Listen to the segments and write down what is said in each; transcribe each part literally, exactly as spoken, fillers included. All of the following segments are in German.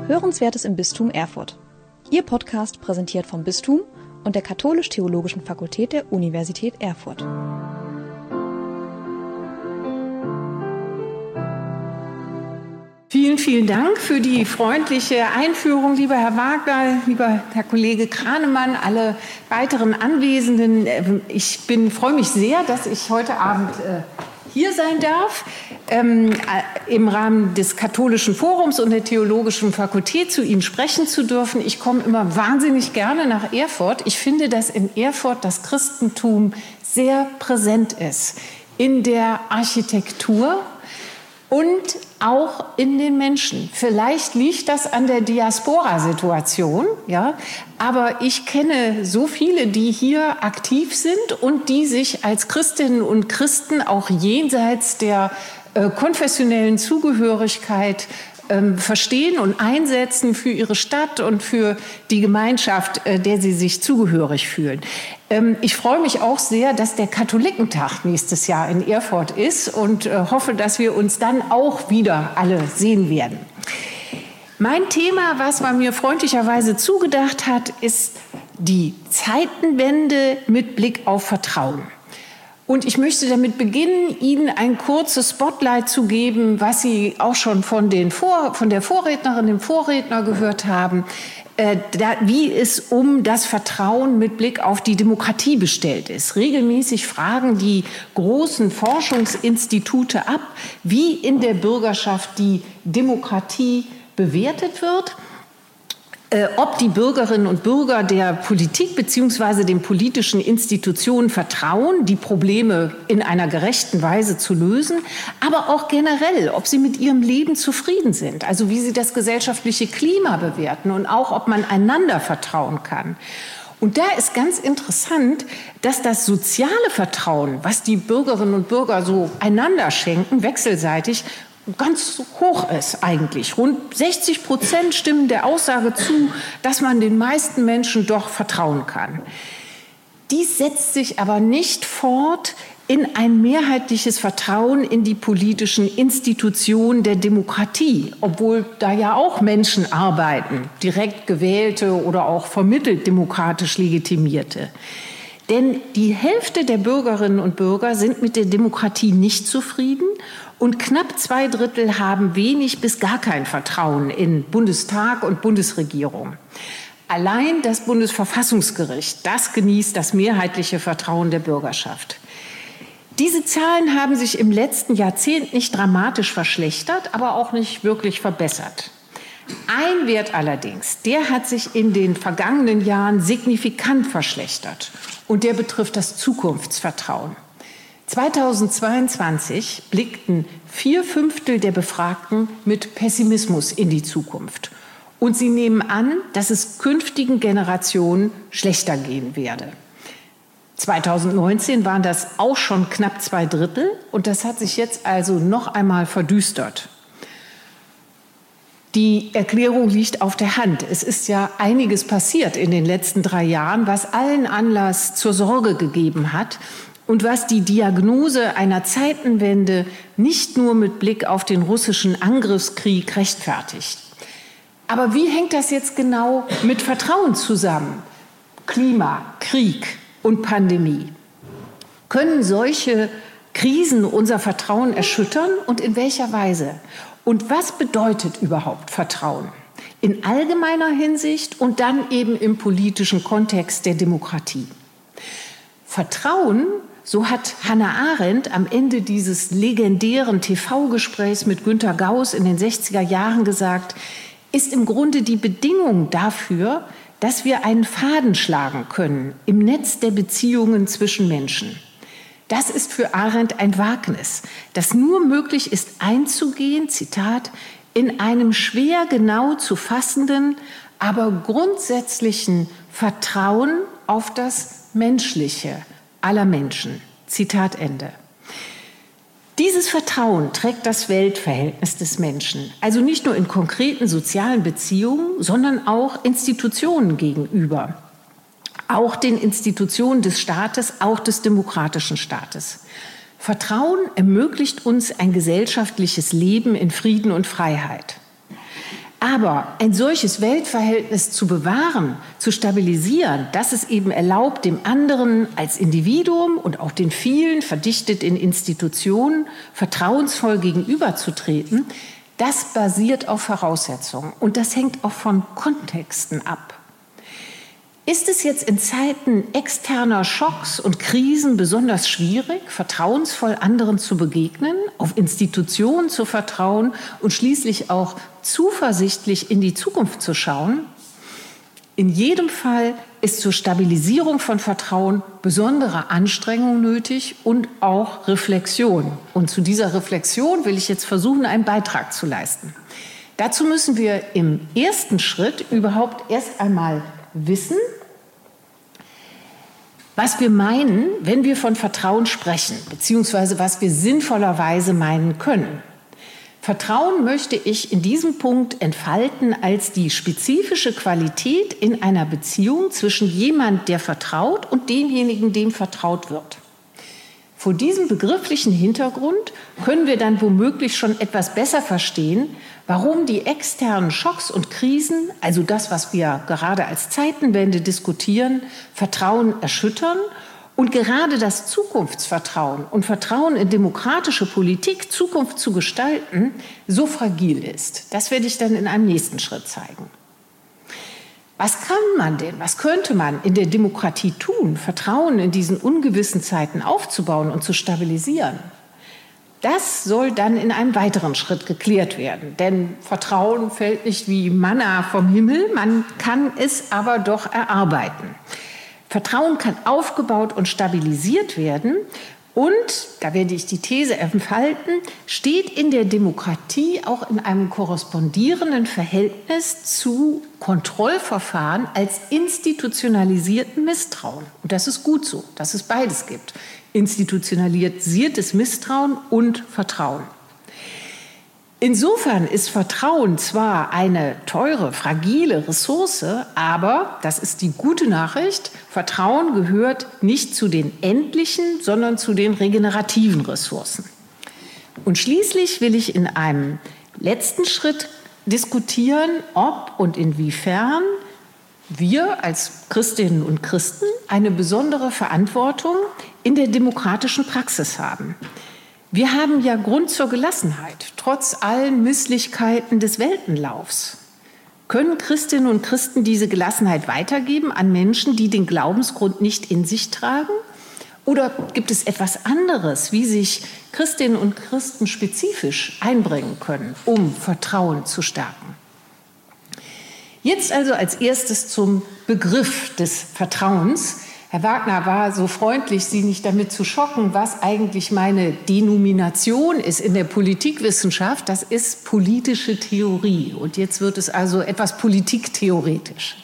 Hörenswertes im Bistum Erfurt. Ihr Podcast präsentiert vom Bistum und der Katholisch-Theologischen Fakultät der Universität Erfurt. Vielen, vielen Dank für die freundliche Einführung, lieber Herr Wagner, lieber Herr Kollege Kranemann, alle weiteren Anwesenden. Ich bin, freue mich sehr, dass ich heute Abend äh, hier sein darf, ähm, im Rahmen des Katholischen Forums und der Theologischen Fakultät zu Ihnen sprechen zu dürfen. Ich komme immer wahnsinnig gerne nach Erfurt. Ich finde, dass in Erfurt das Christentum sehr präsent ist in der Architektur und auch in den Menschen. Vielleicht liegt das an der Diaspora-Situation, ja, aber ich kenne so viele, die hier aktiv sind und die sich als Christinnen und Christen auch jenseits der äh, konfessionellen Zugehörigkeit ähm, verstehen und einsetzen für ihre Stadt und für die Gemeinschaft, äh, der sie sich zugehörig fühlen. Ähm, ich freue mich auch sehr, dass der Katholikentag nächstes Jahr in Erfurt ist und äh, hoffe, dass wir uns dann auch wieder alle sehen werden. Mein Thema, was man mir freundlicherweise zugedacht hat, ist die Zeitenwende mit Blick auf Vertrauen. Und ich möchte damit beginnen, Ihnen ein kurzes Spotlight zu geben, was Sie auch schon von, den Vor, von der Vorrednerin, dem Vorredner gehört haben, äh, da, wie es um das Vertrauen mit Blick auf die Demokratie bestellt ist. Regelmäßig fragen die großen Forschungsinstitute ab, wie in der Bürgerschaft die Demokratie bewertet wird. Äh, ob die Bürgerinnen und Bürger der Politik bzw. den politischen Institutionen vertrauen, die Probleme in einer gerechten Weise zu lösen, aber auch generell, ob sie mit ihrem Leben zufrieden sind, also wie sie das gesellschaftliche Klima bewerten und auch, ob man einander vertrauen kann. Und da ist ganz interessant, dass das soziale Vertrauen, was die Bürgerinnen und Bürger so einander schenken, wechselseitig, ganz hoch ist eigentlich. Rund sechzig Prozent stimmen der Aussage zu, dass man den meisten Menschen doch vertrauen kann. Dies setzt sich aber nicht fort in ein mehrheitliches Vertrauen in die politischen Institutionen der Demokratie, obwohl da ja auch Menschen arbeiten, direkt gewählte oder auch vermittelt demokratisch legitimierte. Denn die Hälfte der Bürgerinnen und Bürger sind mit der Demokratie nicht zufrieden und knapp zwei Drittel haben wenig bis gar kein Vertrauen in Bundestag und Bundesregierung. Allein das Bundesverfassungsgericht, das genießt das mehrheitliche Vertrauen der Bürgerschaft. Diese Zahlen haben sich im letzten Jahrzehnt nicht dramatisch verschlechtert, aber auch nicht wirklich verbessert. Ein Wert allerdings, der hat sich in den vergangenen Jahren signifikant verschlechtert und der betrifft das Zukunftsvertrauen. zweitausendzweiundzwanzig blickten vier Fünftel der Befragten mit Pessimismus in die Zukunft. Und sie nehmen an, dass es künftigen Generationen schlechter gehen werde. zweitausendneunzehn waren das auch schon knapp zwei Drittel und das hat sich jetzt also noch einmal verdüstert. Die Erklärung liegt auf der Hand. Es ist ja einiges passiert in den letzten drei Jahren, was allen Anlass zur Sorge gegeben hat und was die Diagnose einer Zeitenwende nicht nur mit Blick auf den russischen Angriffskrieg rechtfertigt. Aber wie hängt das jetzt genau mit Vertrauen zusammen? Klima, Krieg und Pandemie. Können solche Krisen unser Vertrauen erschüttern und in welcher Weise? Und was bedeutet überhaupt Vertrauen? In allgemeiner Hinsicht und dann eben im politischen Kontext der Demokratie. Vertrauen, so hat Hannah Arendt am Ende dieses legendären T V-Gesprächs mit Günter Gauss in den sechziger Jahren gesagt, ist im Grunde die Bedingung dafür, dass wir einen Faden schlagen können im Netz der Beziehungen zwischen Menschen. Das ist für Arendt ein Wagnis, das nur möglich ist einzugehen, Zitat, in einem schwer genau zu fassenden, aber grundsätzlichen Vertrauen auf das Menschliche aller Menschen. Zitat Ende. Dieses Vertrauen trägt das Weltverhältnis des Menschen, also nicht nur in konkreten sozialen Beziehungen, sondern auch Institutionen gegenüber. Auch den Institutionen des Staates, auch des demokratischen Staates. Vertrauen ermöglicht uns ein gesellschaftliches Leben in Frieden und Freiheit. Aber ein solches Weltverhältnis zu bewahren, zu stabilisieren, das es eben erlaubt, dem anderen als Individuum und auch den vielen, verdichtet in Institutionen, vertrauensvoll gegenüberzutreten, das basiert auf Voraussetzungen und das hängt auch von Kontexten ab. Ist es jetzt in Zeiten externer Schocks und Krisen besonders schwierig, vertrauensvoll anderen zu begegnen, auf Institutionen zu vertrauen und schließlich auch zuversichtlich in die Zukunft zu schauen? In jedem Fall ist zur Stabilisierung von Vertrauen besondere Anstrengung nötig und auch Reflexion. Und zu dieser Reflexion will ich jetzt versuchen, einen Beitrag zu leisten. Dazu müssen wir im ersten Schritt überhaupt erst einmal wissen, was wir meinen, wenn wir von Vertrauen sprechen, beziehungsweise was wir sinnvollerweise meinen können. Vertrauen möchte ich in diesem Punkt entfalten als die spezifische Qualität in einer Beziehung zwischen jemand, der vertraut, und demjenigen, dem vertraut wird. Vor diesem begrifflichen Hintergrund können wir dann womöglich schon etwas besser verstehen, warum die externen Schocks und Krisen, also das, was wir gerade als Zeitenwende diskutieren, Vertrauen erschüttern und gerade das Zukunftsvertrauen und Vertrauen in demokratische Politik, Zukunft zu gestalten, so fragil ist. Das werde ich dann in einem nächsten Schritt zeigen. Was kann man denn, was könnte man in der Demokratie tun, Vertrauen in diesen ungewissen Zeiten aufzubauen und zu stabilisieren? Das soll dann in einem weiteren Schritt geklärt werden, denn Vertrauen fällt nicht wie Manna vom Himmel, man kann es aber doch erarbeiten. Vertrauen kann aufgebaut und stabilisiert werden und, da werde ich die These entfalten, steht in der Demokratie auch in einem korrespondierenden Verhältnis zu Kontrollverfahren als institutionalisierten Misstrauen. Und das ist gut so, dass es beides gibt. Institutionalisiertes Misstrauen und Vertrauen. Insofern ist Vertrauen zwar eine teure, fragile Ressource, aber, das ist die gute Nachricht, Vertrauen gehört nicht zu den endlichen, sondern zu den regenerativen Ressourcen. Und schließlich will ich in einem letzten Schritt diskutieren, ob und inwiefern wir als Christinnen und Christen eine besondere Verantwortung in der demokratischen Praxis haben. Wir haben ja Grund zur Gelassenheit, trotz allen Misslichkeiten des Weltenlaufs. Können Christinnen und Christen diese Gelassenheit weitergeben an Menschen, die den Glaubensgrund nicht in sich tragen? Oder gibt es etwas anderes, wie sich Christinnen und Christen spezifisch einbringen können, um Vertrauen zu stärken? Jetzt also als erstes zum Begriff des Vertrauens. Herr Wagner war so freundlich, Sie nicht damit zu schocken, was eigentlich meine Denomination ist in der Politikwissenschaft. Das ist politische Theorie. Und jetzt wird es also etwas politiktheoretisch.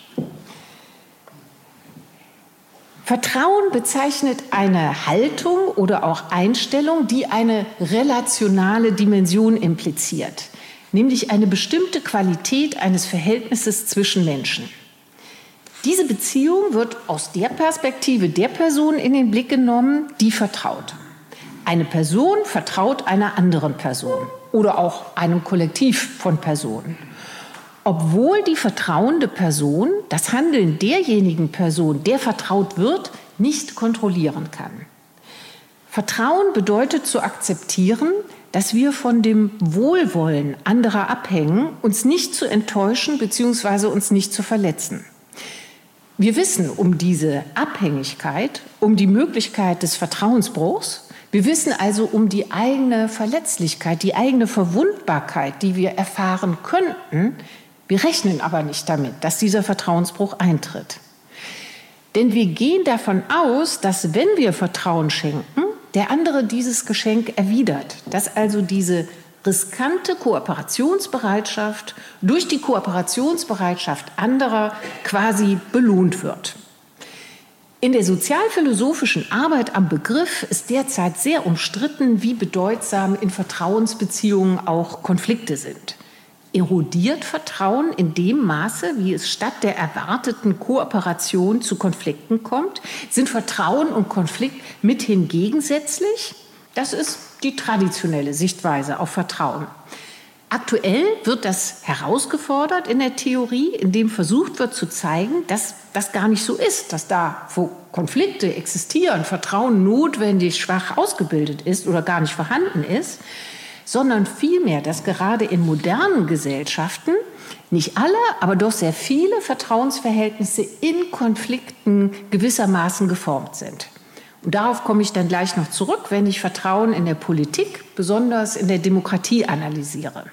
Vertrauen bezeichnet eine Haltung oder auch Einstellung, die eine relationale Dimension impliziert, nämlich eine bestimmte Qualität eines Verhältnisses zwischen Menschen. Diese Beziehung wird aus der Perspektive der Person in den Blick genommen, die vertraut. Eine Person vertraut einer anderen Person oder auch einem Kollektiv von Personen. Obwohl die vertrauende Person das Handeln derjenigen Person, der vertraut wird, nicht kontrollieren kann. Vertrauen bedeutet zu akzeptieren, dass wir von dem Wohlwollen anderer abhängen, uns nicht zu enttäuschen bzw. uns nicht zu verletzen. Wir wissen um diese Abhängigkeit, um die Möglichkeit des Vertrauensbruchs. Wir wissen also um die eigene Verletzlichkeit, die eigene Verwundbarkeit, die wir erfahren könnten. Wir rechnen aber nicht damit, dass dieser Vertrauensbruch eintritt. Denn wir gehen davon aus, dass wenn wir Vertrauen schenken, der andere dieses Geschenk erwidert, dass also diese riskante Kooperationsbereitschaft durch die Kooperationsbereitschaft anderer quasi belohnt wird. In der sozialphilosophischen Arbeit am Begriff ist derzeit sehr umstritten, wie bedeutsam in Vertrauensbeziehungen auch Konflikte sind. Erodiert Vertrauen in dem Maße, wie es statt der erwarteten Kooperation zu Konflikten kommt? Sind Vertrauen und Konflikt mithin gegensätzlich? Das ist die traditionelle Sichtweise auf Vertrauen. Aktuell wird das herausgefordert in der Theorie, indem versucht wird zu zeigen, dass das gar nicht so ist, dass da, wo Konflikte existieren, Vertrauen notwendig schwach ausgebildet ist oder gar nicht vorhanden ist, sondern vielmehr, dass gerade in modernen Gesellschaften nicht alle, aber doch sehr viele Vertrauensverhältnisse in Konflikten gewissermaßen geformt sind. Und darauf komme ich dann gleich noch zurück, wenn ich Vertrauen in der Politik, besonders in der Demokratie, analysiere.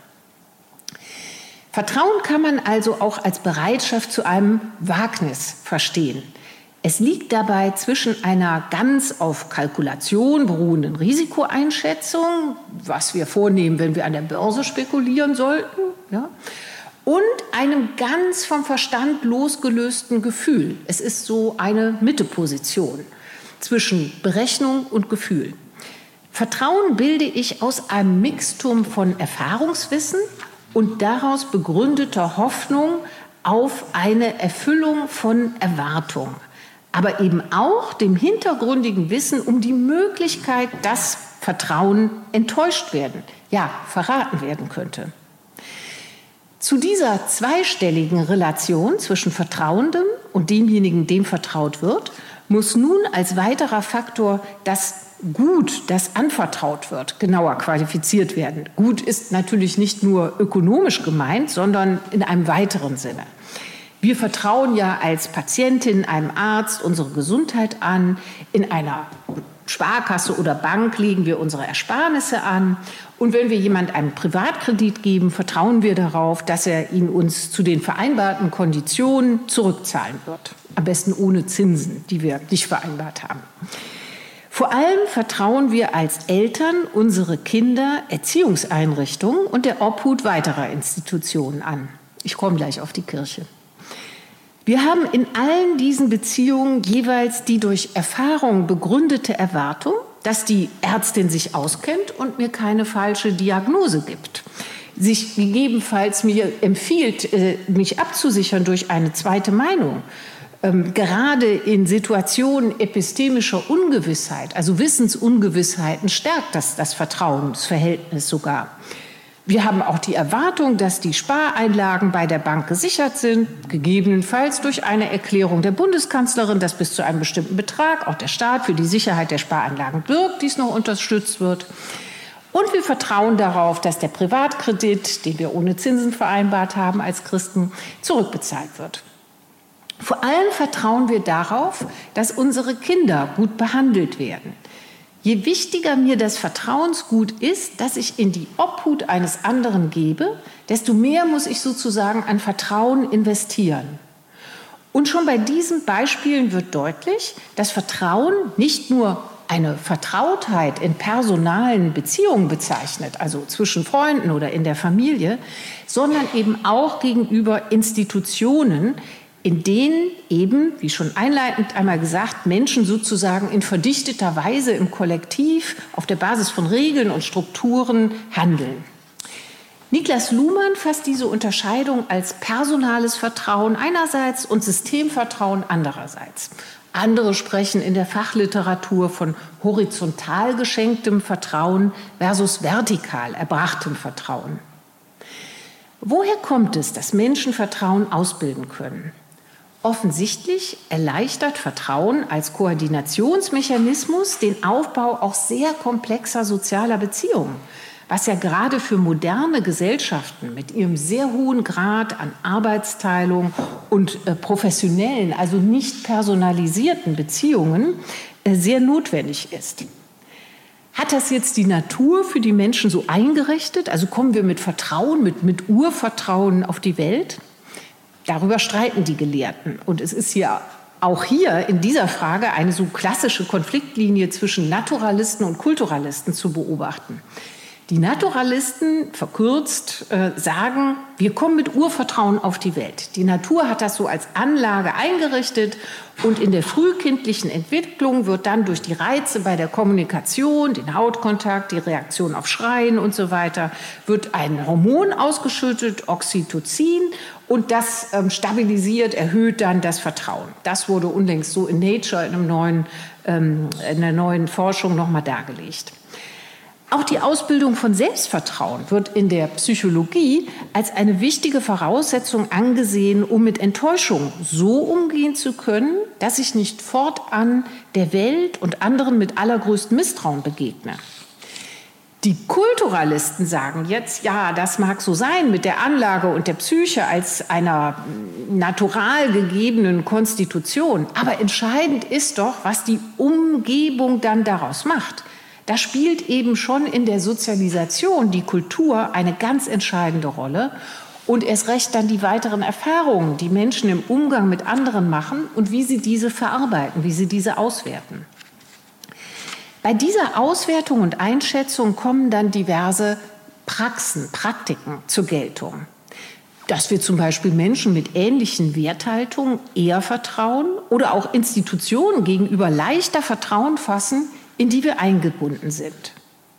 Vertrauen kann man also auch als Bereitschaft zu einem Wagnis verstehen. Es liegt dabei zwischen einer ganz auf Kalkulation beruhenden Risikoeinschätzung, was wir vornehmen, wenn wir an der Börse spekulieren sollten, ja, und einem ganz vom Verstand losgelösten Gefühl. Es ist so eine Mitteposition zwischen Berechnung und Gefühl. Vertrauen bilde ich aus einem Mixtum von Erfahrungswissen und daraus begründeter Hoffnung auf eine Erfüllung von Erwartung, aber eben auch dem hintergründigen Wissen um die Möglichkeit, dass Vertrauen enttäuscht werden, ja, verraten werden könnte. Zu dieser zweistelligen Relation zwischen Vertrauendem und demjenigen, dem vertraut wird, muss nun als weiterer Faktor das Gut, das anvertraut wird, genauer qualifiziert werden. Gut ist natürlich nicht nur ökonomisch gemeint, sondern in einem weiteren Sinne. Wir vertrauen ja als Patientin einem Arzt unsere Gesundheit an. In einer Sparkasse oder Bank legen wir unsere Ersparnisse an. Und wenn wir jemand einen Privatkredit geben, vertrauen wir darauf, dass er ihn uns zu den vereinbarten Konditionen zurückzahlen wird. Am besten ohne Zinsen, die wir nicht vereinbart haben. Vor allem vertrauen wir als Eltern unsere Kinder Erziehungseinrichtungen und der Obhut weiterer Institutionen an. Ich komme gleich auf die Kirche. Wir haben in allen diesen Beziehungen jeweils die durch Erfahrung begründete Erwartung, dass die Ärztin sich auskennt und mir keine falsche Diagnose gibt, sich gegebenenfalls mir empfiehlt, mich abzusichern durch eine zweite Meinung. Ähm, gerade in Situationen epistemischer Ungewissheit, also Wissensungewissheiten, stärkt das das Vertrauensverhältnis sogar. Wir haben auch die Erwartung, dass die Spareinlagen bei der Bank gesichert sind, gegebenenfalls durch eine Erklärung der Bundeskanzlerin, dass bis zu einem bestimmten Betrag auch der Staat für die Sicherheit der Spareinlagen birgt, dies noch unterstützt wird. Und wir vertrauen darauf, dass der Privatkredit, den wir ohne Zinsen vereinbart haben als Christen, zurückbezahlt wird. Vor allem vertrauen wir darauf, dass unsere Kinder gut behandelt werden. Je wichtiger mir das Vertrauensgut ist, das ich in die Obhut eines anderen gebe, desto mehr muss ich sozusagen an Vertrauen investieren. Und schon bei diesen Beispielen wird deutlich, dass Vertrauen nicht nur eine Vertrautheit in personalen Beziehungen bezeichnet, also zwischen Freunden oder in der Familie, sondern eben auch gegenüber Institutionen, in denen eben, wie schon einleitend einmal gesagt, Menschen sozusagen in verdichteter Weise im Kollektiv auf der Basis von Regeln und Strukturen handeln. Niklas Luhmann fasst diese Unterscheidung als personales Vertrauen einerseits und Systemvertrauen andererseits. Andere sprechen in der Fachliteratur von horizontal geschenktem Vertrauen versus vertikal erbrachtem Vertrauen. Woher kommt es, dass Menschen Vertrauen ausbilden können? Offensichtlich erleichtert Vertrauen als Koordinationsmechanismus den Aufbau auch sehr komplexer sozialer Beziehungen, was ja gerade für moderne Gesellschaften mit ihrem sehr hohen Grad an Arbeitsteilung und äh, professionellen, also nicht personalisierten Beziehungen äh, sehr notwendig ist. Hat das jetzt die Natur für die Menschen so eingerichtet? Also kommen wir mit Vertrauen, mit, mit Urvertrauen auf die Welt? Darüber streiten die Gelehrten. Und es ist hier auch hier in dieser Frage eine so klassische Konfliktlinie zwischen Naturalisten und Kulturalisten zu beobachten. Die Naturalisten, verkürzt, äh, sagen, wir kommen mit Urvertrauen auf die Welt. Die Natur hat das so als Anlage eingerichtet und in der frühkindlichen Entwicklung wird dann durch die Reize bei der Kommunikation, den Hautkontakt, die Reaktion auf Schreien und so weiter, wird ein Hormon ausgeschüttet, Oxytocin, und das ähm, stabilisiert, erhöht dann das Vertrauen. Das wurde unlängst so in Nature, in, einem neuen, ähm, in einer neuen Forschung nochmal dargelegt. Auch die Ausbildung von Selbstvertrauen wird in der Psychologie als eine wichtige Voraussetzung angesehen, um mit Enttäuschung so umgehen zu können, dass ich nicht fortan der Welt und anderen mit allergrößtem Misstrauen begegne. Die Kulturalisten sagen jetzt, ja, das mag so sein mit der Anlage und der Psyche als einer natural gegebenen Konstitution. Aber entscheidend ist doch, was die Umgebung dann daraus macht. Da spielt eben schon in der Sozialisation die Kultur eine ganz entscheidende Rolle und erst recht dann die weiteren Erfahrungen, die Menschen im Umgang mit anderen machen und wie sie diese verarbeiten, wie sie diese auswerten. Bei dieser Auswertung und Einschätzung kommen dann diverse Praxen, Praktiken zur Geltung. Dass wir zum Beispiel Menschen mit ähnlichen Werthaltungen eher vertrauen oder auch Institutionen gegenüber leichter Vertrauen fassen, in die wir eingebunden sind.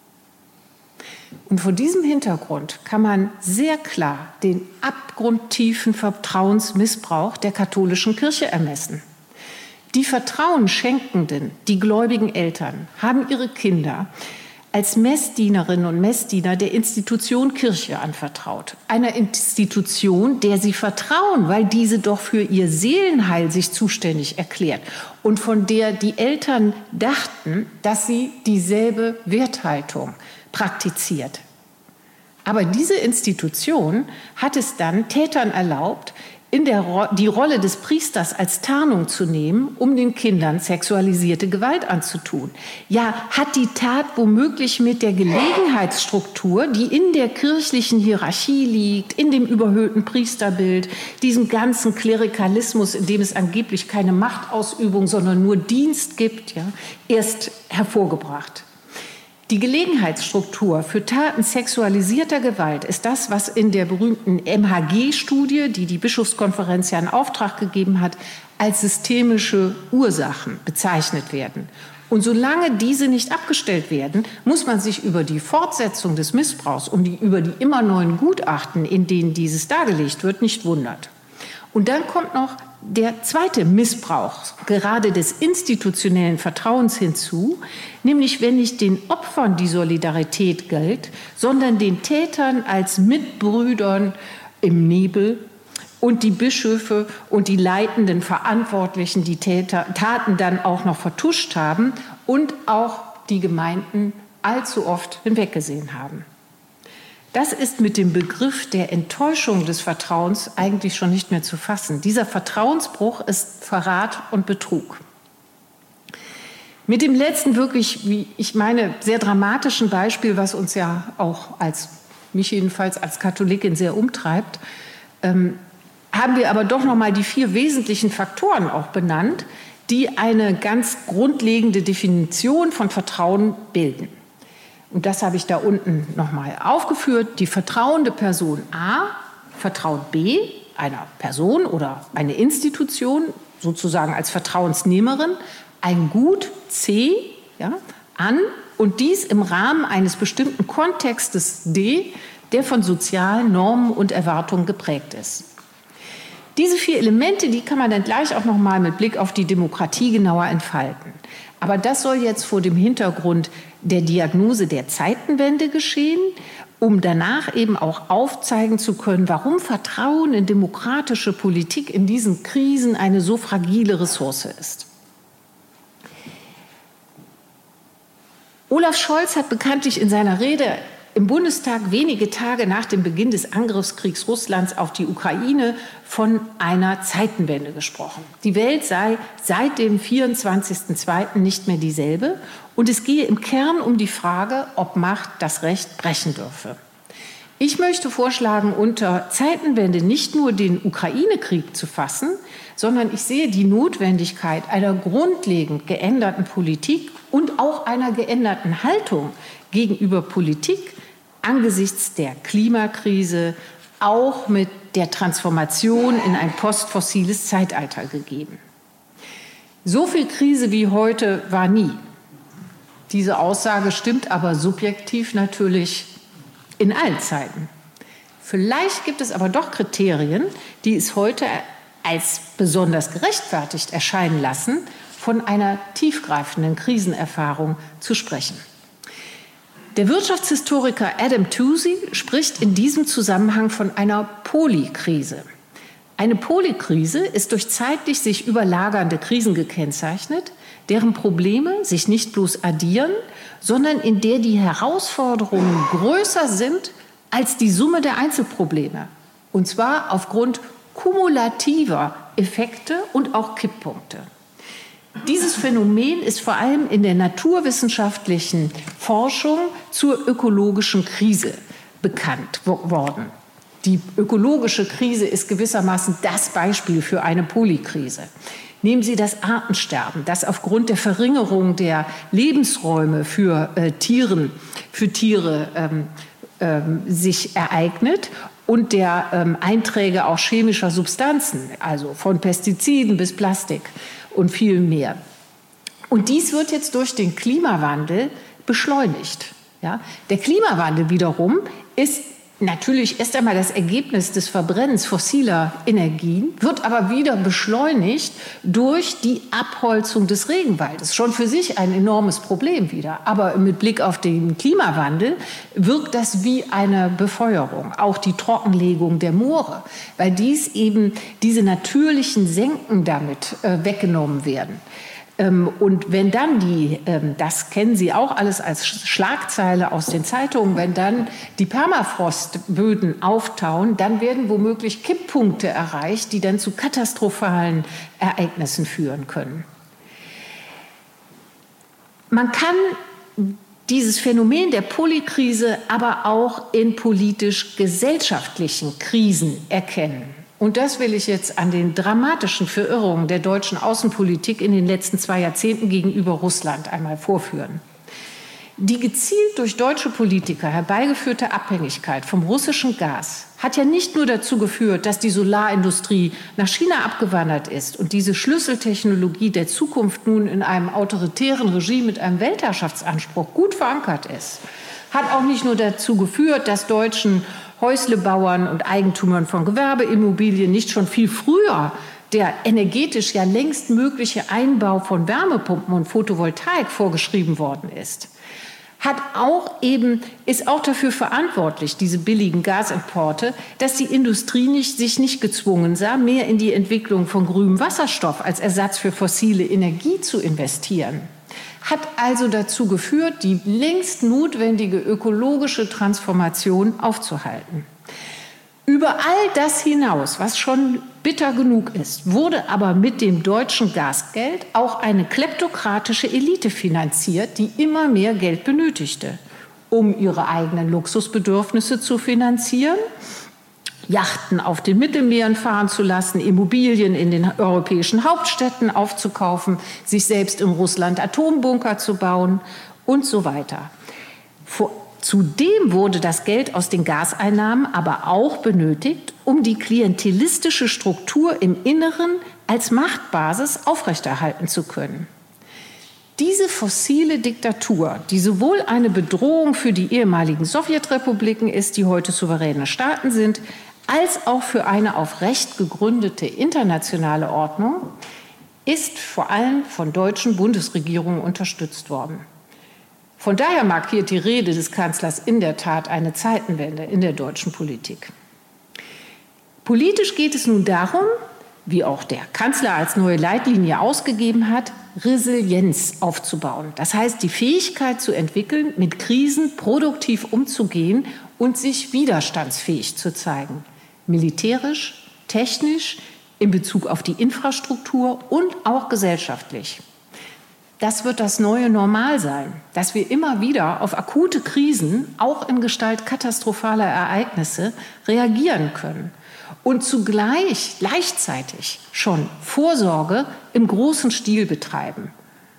Und vor diesem Hintergrund kann man sehr klar den abgrundtiefen Vertrauensmissbrauch der katholischen Kirche ermessen. Die Vertrauen schenkenden, die gläubigen Eltern haben ihre Kinder als Messdienerinnen und Messdiener der Institution Kirche anvertraut. Einer Institution, der sie vertrauen, weil diese doch für ihr Seelenheil sich zuständig erklärt und von der die Eltern dachten, dass sie dieselbe Werthaltung praktiziert. Aber diese Institution hat es dann Tätern erlaubt, in der Ro- die Rolle des Priesters als Tarnung zu nehmen, um den Kindern sexualisierte Gewalt anzutun. Ja, hat die Tat womöglich mit der Gelegenheitsstruktur, die in der kirchlichen Hierarchie liegt, in dem überhöhten Priesterbild, diesem ganzen Klerikalismus, in dem es angeblich keine Machtausübung, sondern nur Dienst gibt, ja, erst hervorgebracht. Die Gelegenheitsstruktur für Taten sexualisierter Gewalt ist das, was in der berühmten M H G-Studie, die die Bischofskonferenz ja in Auftrag gegeben hat, als systemische Ursachen bezeichnet werden. Und solange diese nicht abgestellt werden, muss man sich über die Fortsetzung des Missbrauchs und die, über die immer neuen Gutachten, in denen dieses dargelegt wird, nicht wundern. Und dann kommt noch der zweite Missbrauch, gerade des institutionellen Vertrauens hinzu, nämlich wenn nicht den Opfern die Solidarität gilt, sondern den Tätern als Mitbrüdern im Nebel und die Bischöfe und die leitenden Verantwortlichen die Täter, Taten dann auch noch vertuscht haben und auch die Gemeinden allzu oft hinweggesehen haben. Das ist mit dem Begriff der Enttäuschung des Vertrauens eigentlich schon nicht mehr zu fassen. Dieser Vertrauensbruch ist Verrat und Betrug. Mit dem letzten wirklich, wie ich meine, sehr dramatischen Beispiel, was uns ja auch als, mich jedenfalls als Katholikin sehr umtreibt, ähm, haben wir aber doch noch mal die vier wesentlichen Faktoren auch benannt, die eine ganz grundlegende Definition von Vertrauen bilden. Und das habe ich da unten nochmal aufgeführt. Die vertrauende Person A vertraut B, einer Person oder eine Institution, sozusagen als Vertrauensnehmerin, ein Gut C ja, an und dies im Rahmen eines bestimmten Kontextes D, der von sozialen Normen und Erwartungen geprägt ist. Diese vier Elemente, die kann man dann gleich auch nochmal mit Blick auf die Demokratie genauer entfalten. Aber das soll jetzt vor dem Hintergrund der Diagnose der Zeitenwende geschehen, um danach eben auch aufzeigen zu können, warum Vertrauen in demokratische Politik in diesen Krisen eine so fragile Ressource ist. Olaf Scholz hat bekanntlich in seiner Rede im Bundestag wenige Tage nach dem Beginn des Angriffskriegs Russlands auf die Ukraine von einer Zeitenwende gesprochen. Die Welt sei seit dem vierundzwanzigsten zweiten nicht mehr dieselbe und es gehe im Kern um die Frage, ob Macht das Recht brechen dürfe. Ich möchte vorschlagen, unter Zeitenwende nicht nur den Ukraine-Krieg zu fassen, sondern ich sehe die Notwendigkeit einer grundlegend geänderten Politik und auch einer geänderten Haltung gegenüber Politik angesichts der Klimakrise, auch mit der Transformation in ein postfossiles Zeitalter gegeben. So viel Krise wie heute war nie. Diese Aussage stimmt aber subjektiv natürlich in allen Zeiten. Vielleicht gibt es aber doch Kriterien, die es heute als besonders gerechtfertigt erscheinen lassen, von einer tiefgreifenden Krisenerfahrung zu sprechen. Der Wirtschaftshistoriker Adam Tooze spricht in diesem Zusammenhang von einer Polykrise. Eine Polykrise ist durch zeitlich sich überlagernde Krisen gekennzeichnet, deren Probleme sich nicht bloß addieren, sondern in der die Herausforderungen größer sind als die Summe der Einzelprobleme. Und zwar aufgrund kumulativer Effekte und auch Kipppunkte. Dieses Phänomen ist vor allem in der naturwissenschaftlichen Forschung zur ökologischen Krise bekannt worden. Die ökologische Krise ist gewissermaßen das Beispiel für eine Polykrise. Nehmen Sie das Artensterben, das aufgrund der Verringerung der Lebensräume für, äh, Tieren, für Tiere ähm, ähm, sich ereignet und der ähm, Einträge auch chemischer Substanzen, also von Pestiziden bis Plastik und viel mehr. Und dies wird jetzt durch den Klimawandel beschleunigt. Ja? Der Klimawandel wiederum ist natürlich erst einmal das Ergebnis des Verbrennens fossiler Energien, wird aber wieder beschleunigt durch die Abholzung des Regenwaldes. Schon für sich ein enormes Problem wieder. Aber mit Blick auf den Klimawandel wirkt das wie eine Befeuerung. Auch die Trockenlegung der Moore, weil dies eben diese natürlichen Senken damit äh, weggenommen werden. Und wenn dann die, das kennen Sie auch alles als Schlagzeile aus den Zeitungen, wenn dann die Permafrostböden auftauen, dann werden womöglich Kipppunkte erreicht, die dann zu katastrophalen Ereignissen führen können. Man kann dieses Phänomen der Polykrise aber auch in politisch-gesellschaftlichen Krisen erkennen. Und das will ich jetzt an den dramatischen Verirrungen der deutschen Außenpolitik in den letzten zwei Jahrzehnten gegenüber Russland einmal vorführen. Die gezielt durch deutsche Politiker herbeigeführte Abhängigkeit vom russischen Gas hat ja nicht nur dazu geführt, dass die Solarindustrie nach China abgewandert ist und diese Schlüsseltechnologie der Zukunft nun in einem autoritären Regime mit einem Weltherrschaftsanspruch gut verankert ist, hat auch nicht nur dazu geführt, dass deutschen Häuslebauern und Eigentümern von Gewerbeimmobilien nicht schon viel früher der energetisch ja längst mögliche Einbau von Wärmepumpen und Photovoltaik vorgeschrieben worden ist, hat auch eben, ist auch dafür verantwortlich, diese billigen Gasimporte, dass die Industrie nicht, sich nicht gezwungen sah, mehr in die Entwicklung von grünem Wasserstoff als Ersatz für fossile Energie zu investieren. Hat also dazu geführt, die längst notwendige ökologische Transformation aufzuhalten. Über all das hinaus, was schon bitter genug ist, wurde aber mit dem deutschen Gasgeld auch eine kleptokratische Elite finanziert, die immer mehr Geld benötigte, um ihre eigenen Luxusbedürfnisse zu finanzieren, Yachten auf den Mittelmeeren fahren zu lassen, Immobilien in den europäischen Hauptstädten aufzukaufen, sich selbst in Russland Atombunker zu bauen und so weiter. Vor, zudem wurde das Geld aus den Gaseinnahmen aber auch benötigt, um die klientelistische Struktur im Inneren als Machtbasis aufrechterhalten zu können. Diese fossile Diktatur, die sowohl eine Bedrohung für die ehemaligen Sowjetrepubliken ist, die heute souveräne Staaten sind, als auch für eine auf Recht gegründete internationale Ordnung, ist vor allem von deutschen Bundesregierungen unterstützt worden. Von daher markiert die Rede des Kanzlers in der Tat eine Zeitenwende in der deutschen Politik. Politisch geht es nun darum, wie auch der Kanzler als neue Leitlinie ausgegeben hat, Resilienz aufzubauen. Das heißt, die Fähigkeit zu entwickeln, mit Krisen produktiv umzugehen und sich widerstandsfähig zu zeigen. Militärisch, technisch, in Bezug auf die Infrastruktur und auch gesellschaftlich. Das wird das neue Normal sein, dass wir immer wieder auf akute Krisen, auch in Gestalt katastrophaler Ereignisse, reagieren können und zugleich gleichzeitig schon Vorsorge im großen Stil betreiben.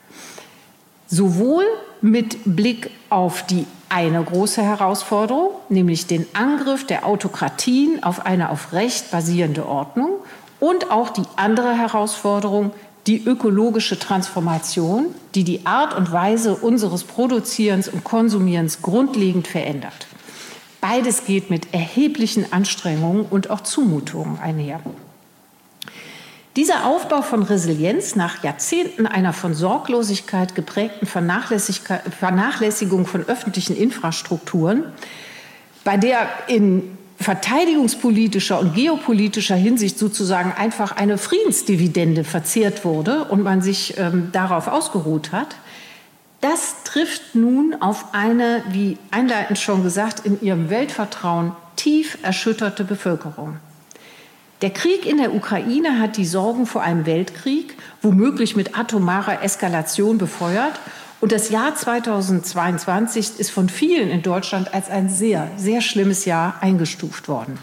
Sowohl mit Blick auf die eine große Herausforderung, nämlich den Angriff der Autokratien auf eine auf Recht basierende Ordnung, und auch die andere Herausforderung, die ökologische Transformation, die die Art und Weise unseres Produzierens und Konsumierens grundlegend verändert. Beides geht mit erheblichen Anstrengungen und auch Zumutungen einher. Dieser Aufbau von Resilienz nach Jahrzehnten einer von Sorglosigkeit geprägten Vernachlässigung von öffentlichen Infrastrukturen, bei der in verteidigungspolitischer und geopolitischer Hinsicht sozusagen einfach eine Friedensdividende verzehrt wurde und man sich ähm, darauf ausgeruht hat, das trifft nun auf eine, wie einleitend schon gesagt, in ihrem Weltvertrauen tief erschütterte Bevölkerung. Der Krieg in der Ukraine hat die Sorgen vor einem Weltkrieg, womöglich mit atomarer Eskalation, befeuert. Und das Jahr zweitausendzweiundzwanzig ist von vielen in Deutschland als ein sehr, sehr schlimmes Jahr eingestuft worden.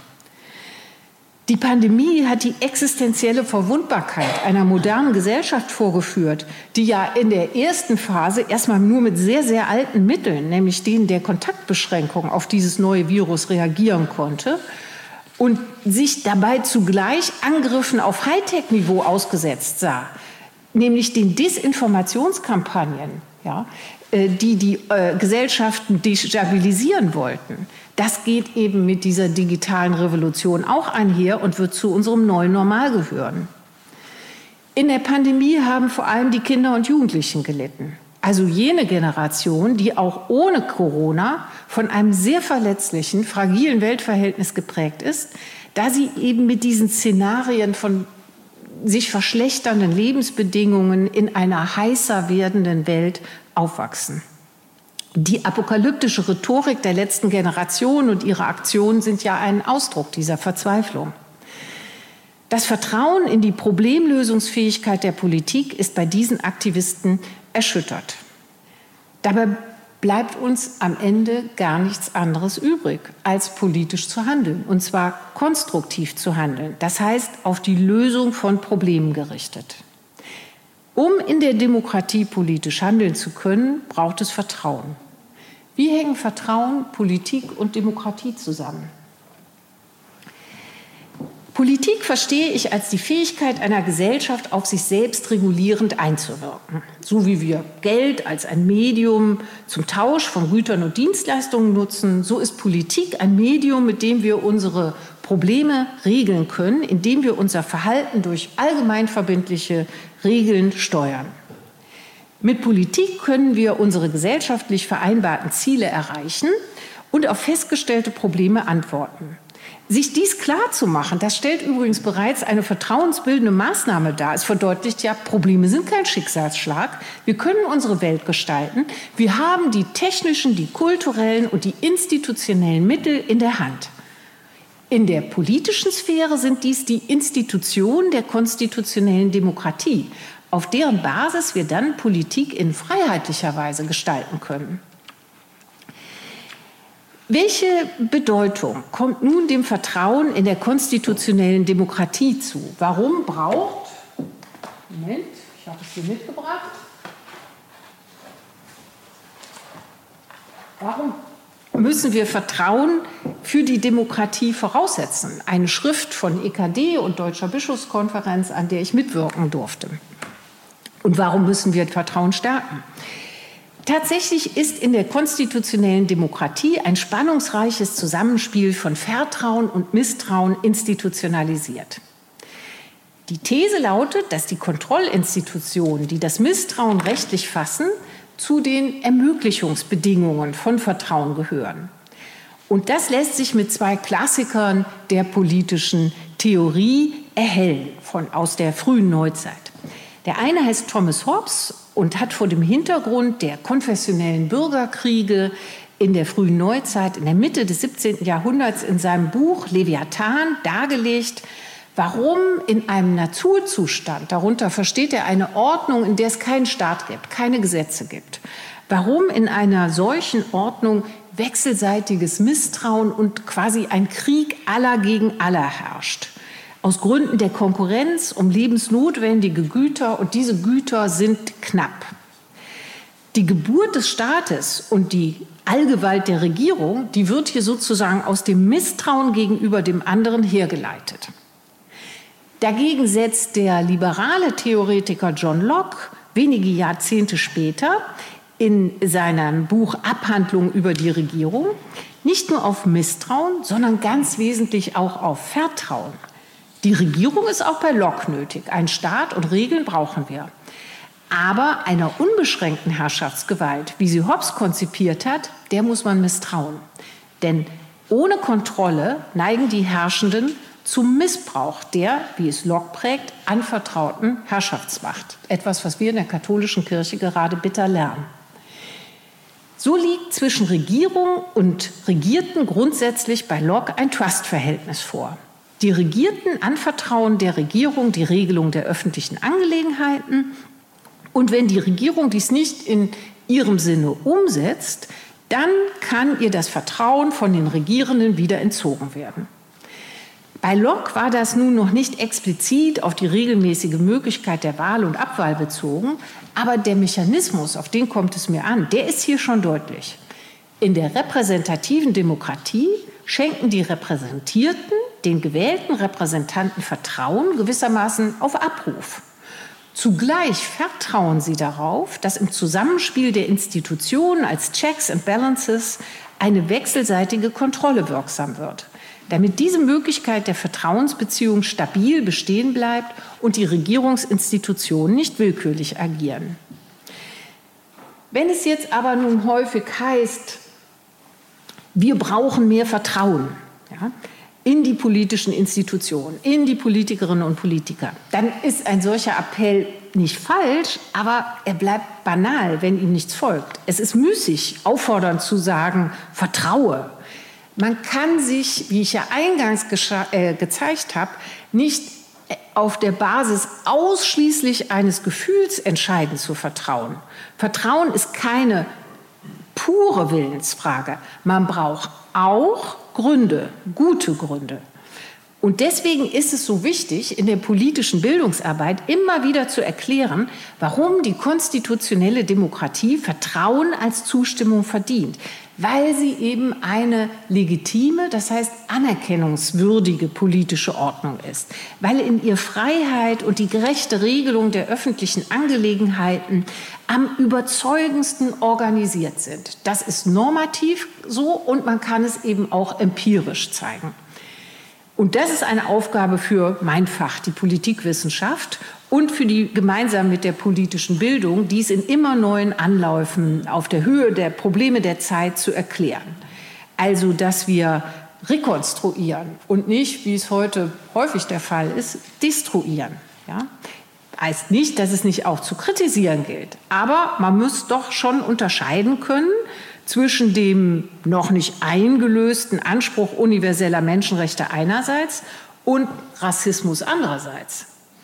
Die Pandemie hat die existenzielle Verwundbarkeit einer modernen Gesellschaft vorgeführt, die ja in der ersten Phase erstmal nur mit sehr, sehr alten Mitteln, nämlich denen der Kontaktbeschränkung, auf dieses neue Virus reagieren konnte und sich dabei zugleich Angriffen auf Hightech-Niveau ausgesetzt sah, nämlich den Desinformationskampagnen, ja, die die äh, Gesellschaften destabilisieren wollten. Das geht eben mit dieser digitalen Revolution auch einher und wird zu unserem neuen Normal gehören. In der Pandemie haben vor allem die Kinder und Jugendlichen gelitten. Also jene Generation, die auch ohne Corona von einem sehr verletzlichen, fragilen Weltverhältnis geprägt ist, da sie eben mit diesen Szenarien von sich verschlechternden Lebensbedingungen in einer heißer werdenden Welt aufwachsen. Die apokalyptische Rhetorik der letzten Generation und ihre Aktionen sind ja ein Ausdruck dieser Verzweiflung. Das Vertrauen in die Problemlösungsfähigkeit der Politik ist bei diesen Aktivisten erschüttert. Dabei bleibt uns am Ende gar nichts anderes übrig, als politisch zu handeln, und zwar konstruktiv zu handeln, das heißt auf die Lösung von Problemen gerichtet. Um in der Demokratie politisch handeln zu können, braucht es Vertrauen. Wie hängen Vertrauen, Politik und Demokratie zusammen? Politik verstehe ich als die Fähigkeit einer Gesellschaft, auf sich selbst regulierend einzuwirken. So wie wir Geld als ein Medium zum Tausch von Gütern und Dienstleistungen nutzen, so ist Politik ein Medium, mit dem wir unsere Probleme regeln können, indem wir unser Verhalten durch allgemeinverbindliche Regeln steuern. Mit Politik können wir unsere gesellschaftlich vereinbarten Ziele erreichen und auf festgestellte Probleme antworten. Sich dies klar zu machen, das stellt übrigens bereits eine vertrauensbildende Maßnahme dar. Es verdeutlicht ja, Probleme sind kein Schicksalsschlag. Wir können unsere Welt gestalten. Wir haben die technischen, die kulturellen und die institutionellen Mittel in der Hand. In der politischen Sphäre sind dies die Institutionen der konstitutionellen Demokratie, auf deren Basis wir dann Politik in freiheitlicher Weise gestalten können. Welche Bedeutung kommt nun dem Vertrauen in der konstitutionellen Demokratie zu? Warum braucht, Moment, ich habe es hier mitgebracht, warum müssen wir Vertrauen für die Demokratie voraussetzen? Eine Schrift von E K D und Deutscher Bischofskonferenz, an der ich mitwirken durfte. Und warum müssen wir Vertrauen stärken? Tatsächlich ist in der konstitutionellen Demokratie ein spannungsreiches Zusammenspiel von Vertrauen und Misstrauen institutionalisiert. Die These lautet, dass die Kontrollinstitutionen, die das Misstrauen rechtlich fassen, zu den Ermöglichungsbedingungen von Vertrauen gehören. Und das lässt sich mit zwei Klassikern der politischen Theorie erhellen, von, aus der frühen Neuzeit. Der eine heißt Thomas Hobbes und hat vor dem Hintergrund der konfessionellen Bürgerkriege in der frühen Neuzeit, in der Mitte des siebzehnten Jahrhunderts, in seinem Buch Leviathan dargelegt, warum in einem Naturzustand, darunter versteht er eine Ordnung, in der es keinen Staat gibt, keine Gesetze gibt, warum in einer solchen Ordnung wechselseitiges Misstrauen und quasi ein Krieg aller gegen aller herrscht. Aus Gründen der Konkurrenz um lebensnotwendige Güter, und diese Güter sind knapp. Die Geburt des Staates und die Allgewalt der Regierung, die wird hier sozusagen aus dem Misstrauen gegenüber dem anderen hergeleitet. Dagegen setzt der liberale Theoretiker John Locke wenige Jahrzehnte später in seinem Buch Abhandlung über die Regierung nicht nur auf Misstrauen, sondern ganz wesentlich auch auf Vertrauen. Die Regierung ist auch bei Locke nötig. Ein Staat und Regeln brauchen wir. Aber einer unbeschränkten Herrschaftsgewalt, wie sie Hobbes konzipiert hat, der muss man misstrauen. Denn ohne Kontrolle neigen die Herrschenden zum Missbrauch der, wie es Locke prägt, anvertrauten Herrschaftsmacht. Etwas, was wir in der katholischen Kirche gerade bitter lernen. So liegt zwischen Regierung und Regierten grundsätzlich bei Locke ein Trust-Verhältnis vor. Die Regierten anvertrauen der Regierung die Regelung der öffentlichen Angelegenheiten. Und wenn die Regierung dies nicht in ihrem Sinne umsetzt, dann kann ihr das Vertrauen von den Regierenden wieder entzogen werden. Bei Locke war das nun noch nicht explizit auf die regelmäßige Möglichkeit der Wahl und Abwahl bezogen, aber der Mechanismus, auf den kommt es mir an, der ist hier schon deutlich. In der repräsentativen Demokratie schenken die Repräsentierten den gewählten Repräsentanten Vertrauen gewissermaßen auf Abruf. Zugleich vertrauen sie darauf, dass im Zusammenspiel der Institutionen als Checks and Balances eine wechselseitige Kontrolle wirksam wird, damit diese Möglichkeit der Vertrauensbeziehung stabil bestehen bleibt und die Regierungsinstitutionen nicht willkürlich agieren. Wenn es jetzt aber nun häufig heißt, wir brauchen mehr Vertrauen, ja, in die politischen Institutionen, in die Politikerinnen und Politiker, dann ist ein solcher Appell nicht falsch, aber er bleibt banal, wenn ihm nichts folgt. Es ist müßig, auffordernd zu sagen, vertraue. Man kann sich, wie ich ja eingangs äh, gezeigt habe, nicht auf der Basis ausschließlich eines Gefühls entscheiden zu vertrauen. Vertrauen ist keine pure Willensfrage. Man braucht auch Gründe, gute Gründe. Und deswegen ist es so wichtig, in der politischen Bildungsarbeit immer wieder zu erklären, warum die konstitutionelle Demokratie Vertrauen als Zustimmung verdient. Weil sie eben eine legitime, das heißt anerkennungswürdige politische Ordnung ist. Weil in ihr Freiheit und die gerechte Regelung der öffentlichen Angelegenheiten am überzeugendsten organisiert sind. Das ist normativ so und man kann es eben auch empirisch zeigen. Und das ist eine Aufgabe für mein Fach, die Politikwissenschaft, und für die gemeinsam mit der politischen Bildung, dies in immer neuen Anläufen auf der Höhe der Probleme der Zeit zu erklären. Also, dass wir rekonstruieren und nicht, wie es heute häufig der Fall ist, destruieren. Ja? Heißt nicht, dass es nicht auch zu kritisieren gilt, aber man muss doch schon unterscheiden können zwischen dem noch nicht eingelösten Anspruch universeller Menschenrechte einerseits und Rassismus andererseits.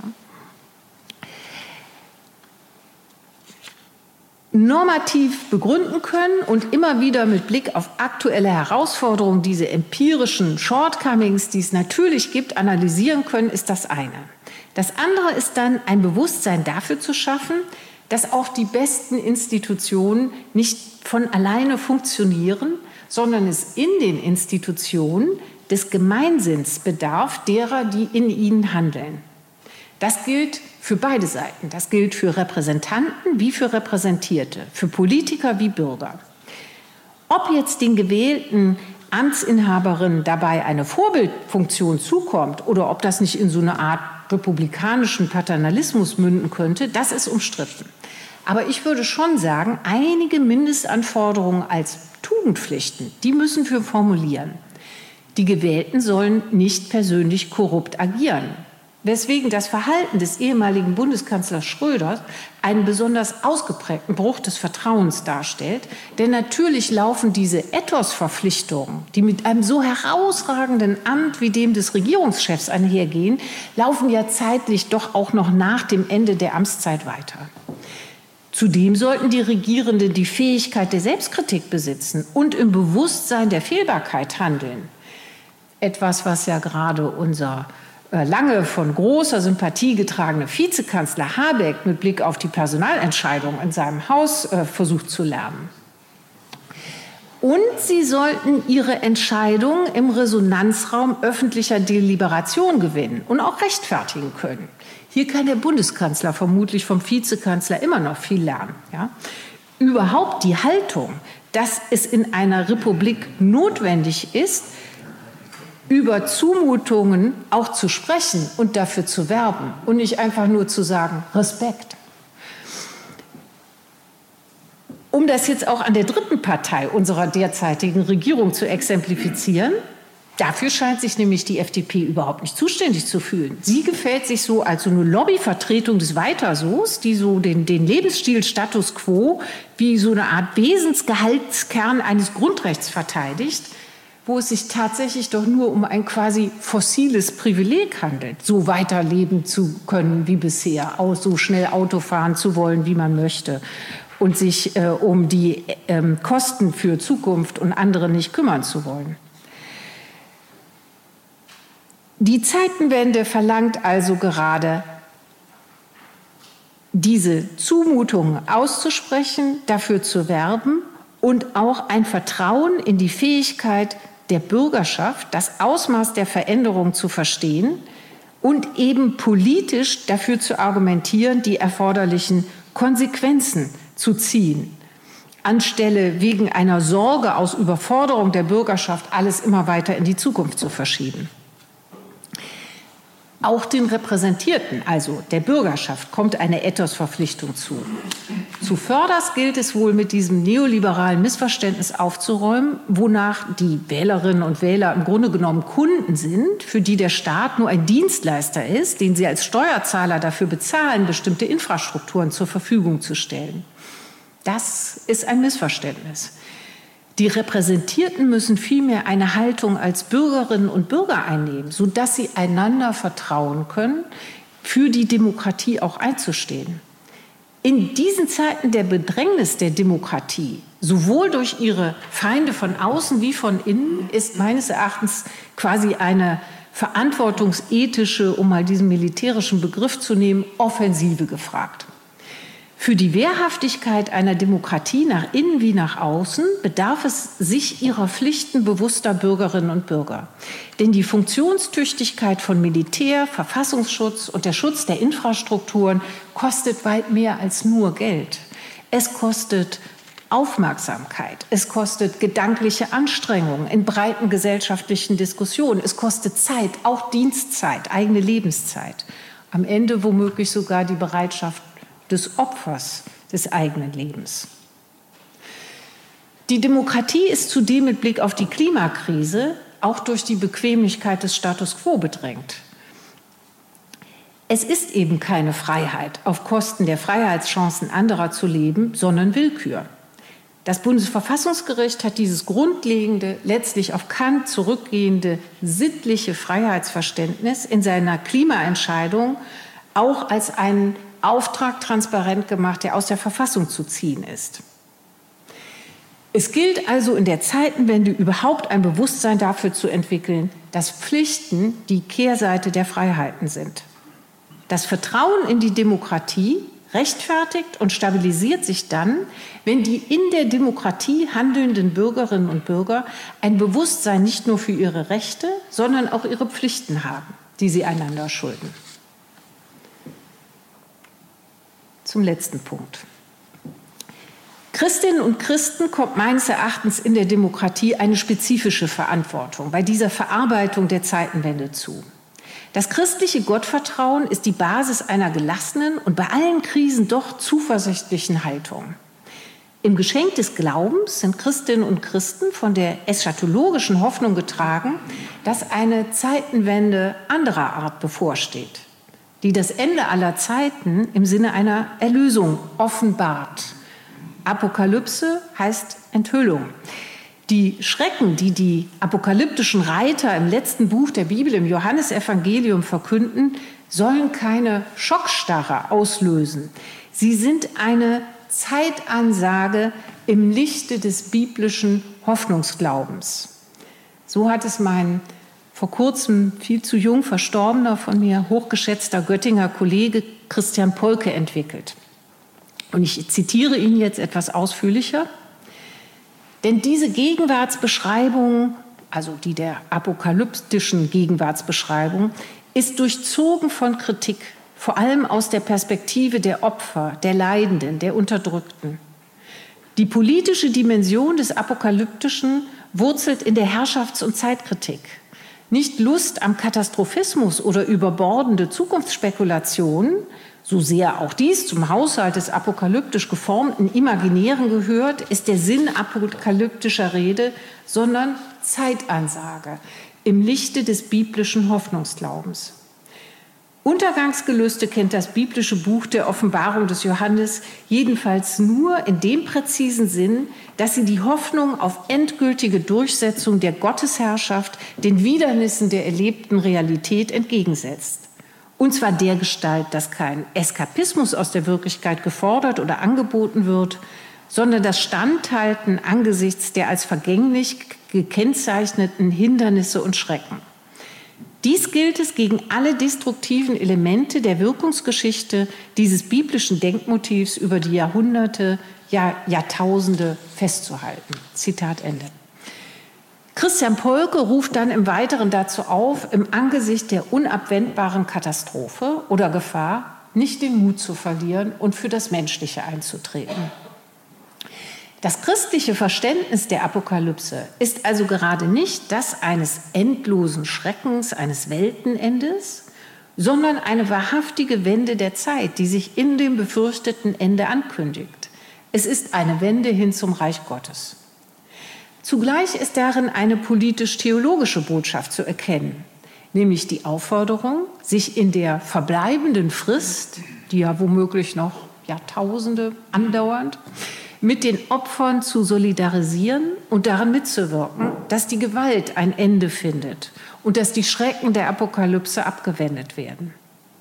Normativ begründen können und immer wieder mit Blick auf aktuelle Herausforderungen diese empirischen Shortcomings, die es natürlich gibt, analysieren können, ist das eine. Das andere ist dann, ein Bewusstsein dafür zu schaffen, dass auch die besten Institutionen nicht von alleine funktionieren, sondern es in den Institutionen des Gemeinsinns bedarf derer, die in ihnen handeln. Das gilt für beide Seiten. Das gilt für Repräsentanten wie für Repräsentierte, für Politiker wie Bürger. Ob jetzt den gewählten Amtsinhaberinnen dabei eine Vorbildfunktion zukommt oder ob das nicht in so eine Art republikanischen Paternalismus münden könnte, das ist umstritten. Aber ich würde schon sagen, einige Mindestanforderungen als Tugendpflichten, die müssen wir formulieren. Die Gewählten sollen nicht persönlich korrupt agieren. Weswegen das Verhalten des ehemaligen Bundeskanzlers Schröder einen besonders ausgeprägten Bruch des Vertrauens darstellt. Denn natürlich laufen diese Ethos-Verpflichtungen, die mit einem so herausragenden Amt wie dem des Regierungschefs einhergehen, laufen ja zeitlich doch auch noch nach dem Ende der Amtszeit weiter. Zudem sollten die Regierenden die Fähigkeit der Selbstkritik besitzen und im Bewusstsein der Fehlbarkeit handeln. Etwas, was ja gerade unser lange von großer Sympathie getragene Vizekanzler Habeck mit Blick auf die Personalentscheidung in seinem Haus äh, versucht zu lernen. Und sie sollten ihre Entscheidung im Resonanzraum öffentlicher Deliberation gewinnen und auch rechtfertigen können. Hier kann der Bundeskanzler vermutlich vom Vizekanzler immer noch viel lernen. Ja? Überhaupt die Haltung, dass es in einer Republik notwendig ist, über Zumutungen auch zu sprechen und dafür zu werben und nicht einfach nur zu sagen, Respekt. Um das jetzt auch an der dritten Partei unserer derzeitigen Regierung zu exemplifizieren, dafür scheint sich nämlich die F D P überhaupt nicht zuständig zu fühlen. Sie gefällt sich so als so eine Lobbyvertretung des Weitersos, die so den, den Lebensstil Status quo wie so eine Art Wesensgehaltskern eines Grundrechts verteidigt, wo es sich tatsächlich doch nur um ein quasi fossiles Privileg handelt, so weiterleben zu können wie bisher, auch so schnell Auto fahren zu wollen, wie man möchte und sich äh, um die äh, Kosten für Zukunft und andere nicht kümmern zu wollen. Die Zeitenwende verlangt also gerade, diese Zumutungen auszusprechen, dafür zu werben und auch ein Vertrauen in die Fähigkeit der Bürgerschaft, das Ausmaß der Veränderung zu verstehen und eben politisch dafür zu argumentieren, die erforderlichen Konsequenzen zu ziehen, anstelle wegen einer Sorge aus Überforderung der Bürgerschaft alles immer weiter in die Zukunft zu verschieben. Auch den Repräsentierten, also der Bürgerschaft, kommt eine Ethosverpflichtung zu. Zuvörderst gilt es wohl, mit diesem neoliberalen Missverständnis aufzuräumen, wonach die Wählerinnen und Wähler im Grunde genommen Kunden sind, für die der Staat nur ein Dienstleister ist, den sie als Steuerzahler dafür bezahlen, bestimmte Infrastrukturen zur Verfügung zu stellen. Das ist ein Missverständnis. Die Repräsentierten müssen vielmehr eine Haltung als Bürgerinnen und Bürger einnehmen, sodass sie einander vertrauen können, für die Demokratie auch einzustehen. In diesen Zeiten der Bedrängnis der Demokratie, sowohl durch ihre Feinde von außen wie von innen, ist meines Erachtens quasi eine verantwortungsethische, um mal diesen militärischen Begriff zu nehmen, Offensive gefragt. Für die Wehrhaftigkeit einer Demokratie nach innen wie nach außen bedarf es sich ihrer Pflichten bewusster Bürgerinnen und Bürger. Denn die Funktionstüchtigkeit von Militär, Verfassungsschutz und der Schutz der Infrastrukturen kostet weit mehr als nur Geld. Es kostet Aufmerksamkeit, es kostet gedankliche Anstrengungen in breiten gesellschaftlichen Diskussionen, es kostet Zeit, auch Dienstzeit, eigene Lebenszeit. Am Ende womöglich sogar die Bereitschaft des Opfers des eigenen Lebens. Die Demokratie ist zudem mit Blick auf die Klimakrise auch durch die Bequemlichkeit des Status quo bedrängt. Es ist eben keine Freiheit, auf Kosten der Freiheitschancen anderer zu leben, sondern Willkür. Das Bundesverfassungsgericht hat dieses grundlegende, letztlich auf Kant zurückgehende sittliche Freiheitsverständnis in seiner Klimaentscheidung auch als einen Auftrag transparent gemacht, der aus der Verfassung zu ziehen ist. Es gilt also in der Zeitenwende überhaupt ein Bewusstsein dafür zu entwickeln, dass Pflichten die Kehrseite der Freiheiten sind. Das Vertrauen in die Demokratie rechtfertigt und stabilisiert sich dann, wenn die in der Demokratie handelnden Bürgerinnen und Bürger ein Bewusstsein nicht nur für ihre Rechte, sondern auch ihre Pflichten haben, die sie einander schulden. Zum letzten Punkt. Christinnen und Christen kommt meines Erachtens in der Demokratie eine spezifische Verantwortung bei dieser Verarbeitung der Zeitenwende zu. Das christliche Gottvertrauen ist die Basis einer gelassenen und bei allen Krisen doch zuversichtlichen Haltung. Im Geschenk des Glaubens sind Christinnen und Christen von der eschatologischen Hoffnung getragen, dass eine Zeitenwende anderer Art bevorsteht, die das Ende aller Zeiten im Sinne einer Erlösung offenbart. Apokalypse heißt Enthüllung. Die Schrecken, die die apokalyptischen Reiter im letzten Buch der Bibel, im Johannesevangelium verkünden, sollen keine Schockstarre auslösen. Sie sind eine Zeitansage im Lichte des biblischen Hoffnungsglaubens. So hat es mein vor kurzem viel zu jung verstorbener, von mir hochgeschätzter Göttinger Kollege Christian Polke entwickelt. Und ich zitiere ihn jetzt etwas ausführlicher. Denn diese Gegenwartsbeschreibung, also die der apokalyptischen Gegenwartsbeschreibung, ist durchzogen von Kritik, vor allem aus der Perspektive der Opfer, der Leidenden, der Unterdrückten. Die politische Dimension des Apokalyptischen wurzelt in der Herrschafts- und Zeitkritik. Nicht Lust am Katastrophismus oder überbordende Zukunftsspekulationen, so sehr auch dies zum Haushalt des apokalyptisch geformten Imaginären gehört, ist der Sinn apokalyptischer Rede, sondern Zeitansage im Lichte des biblischen Hoffnungsglaubens. Untergangsgelüste kennt das biblische Buch der Offenbarung des Johannes jedenfalls nur in dem präzisen Sinn, dass sie die Hoffnung auf endgültige Durchsetzung der Gottesherrschaft den Widernissen der erlebten Realität entgegensetzt. Und zwar dergestalt, dass kein Eskapismus aus der Wirklichkeit gefordert oder angeboten wird, sondern das Standhalten angesichts der als vergänglich gekennzeichneten Hindernisse und Schrecken. Dies gilt es gegen alle destruktiven Elemente der Wirkungsgeschichte dieses biblischen Denkmotivs über die Jahrhunderte, ja Jahrtausende festzuhalten. Zitat Ende. Christian Polke ruft dann im Weiteren dazu auf, im Angesicht der unabwendbaren Katastrophe oder Gefahr nicht den Mut zu verlieren und für das Menschliche einzutreten. Das christliche Verständnis der Apokalypse ist also gerade nicht das eines endlosen Schreckens, eines Weltenendes, sondern eine wahrhaftige Wende der Zeit, die sich in dem befürchteten Ende ankündigt. Es ist eine Wende hin zum Reich Gottes. Zugleich ist darin eine politisch-theologische Botschaft zu erkennen, nämlich die Aufforderung, sich in der verbleibenden Frist, die ja womöglich noch Jahrtausende andauert, mit den Opfern zu solidarisieren und daran mitzuwirken, dass die Gewalt ein Ende findet und dass die Schrecken der Apokalypse abgewendet werden.